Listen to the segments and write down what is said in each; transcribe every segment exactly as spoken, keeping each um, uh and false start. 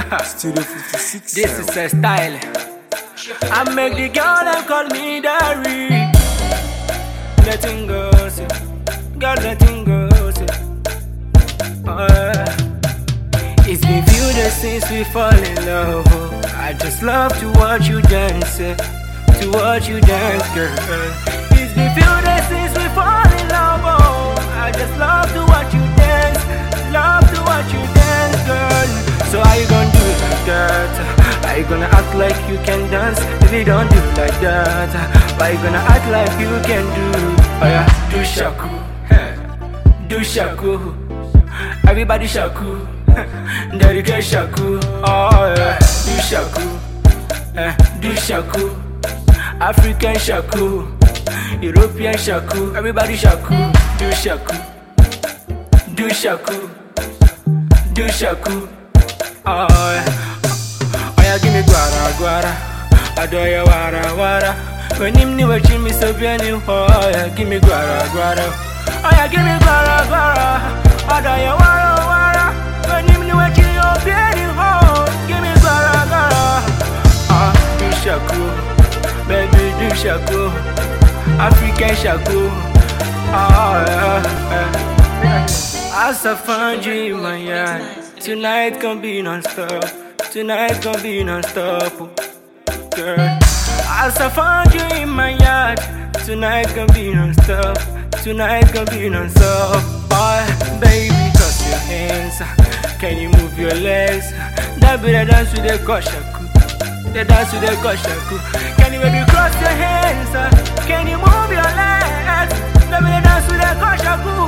Studio fifty-six. This is a style. I make the girl and call me Dari. Letting go, say. Girl, letting go, say. Oh, yeah. It's been few days since we fall in love. Oh. I just love to watch you dance, eh. To watch you dance, girl. It's been few days since we fall in love. Oh. I just love to watch you dance, love to watch you dance, girl. So how you gonna do it like that? Are you gonna act like you can dance? If you don't do it like that, why you gonna act like you can do? Oh yeah, do shaku, do shaku. Everybody shaku, dedicate shaku. Oh yeah, do shaku, eh, do shaku. African shaku, European shaku. Everybody shaku, do shaku, do shaku, do shaku. Oh yeah, oh yeah, give me guara guara. I do ya wara wara. When him ni watching me so bien you. Oh yeah, give me guara guara. Oh yeah, give me guara guara. I do ya wara wara. When him ni watching you bien you. Oh, give me guara guara. Ah, do shaku, baby do shaku. African shaku. Oh yeah, yeah. As I find you in my yard, tonight gon' be non-stop. Tonight gon' be non-stop, girl. As I found you in my yard, tonight gon' be non-stop. Tonight gon' be non-stop. Oh, baby, cross your hands. Can you move your legs? That be the dance with the koshaku. The dance with the koshaku. Can you baby cross your hands? Can you move your legs? That be the dance with the koshaku.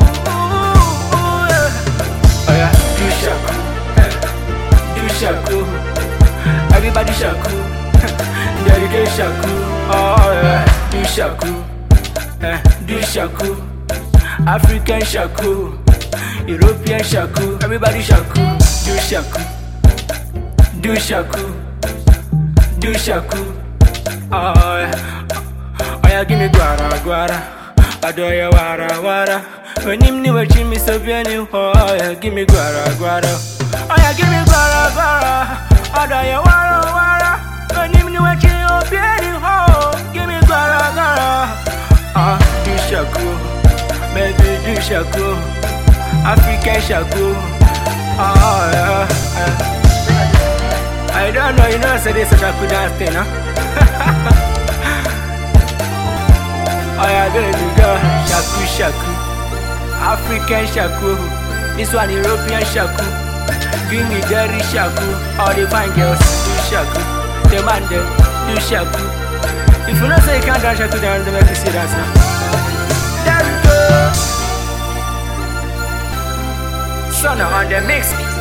Oh yeah, do shaku, do shaku. Everybody shaku, dedicate shaku. Oh yeah, do shaku, eh, do shaku. African shaku, European shaku. Everybody shaku, do shaku, do shaku, do shaku. Oh yeah, oh yeah, give me guara guara. I do ya wara wara. When him ni watching me so bien you. Oh yeah, give me guara guara. Oh yeah, give me guara guara. I do ya wara wara. When him ni watching you bien you. Oh, give me guara guara. Ah, do shaku, baby do shaku. African shaku. Oh yeah, yeah. I don't know, you know, say this is a shaku dance thing, huh? Oh yeah, baby girl, shaku shaku. African shaku. This one European shaku. Give me dirty shaku. All the fine girls do shaku. The man them do shaku. If you don't say you can't dance shaku, then they make you see dance now. There we go. Son on the mix.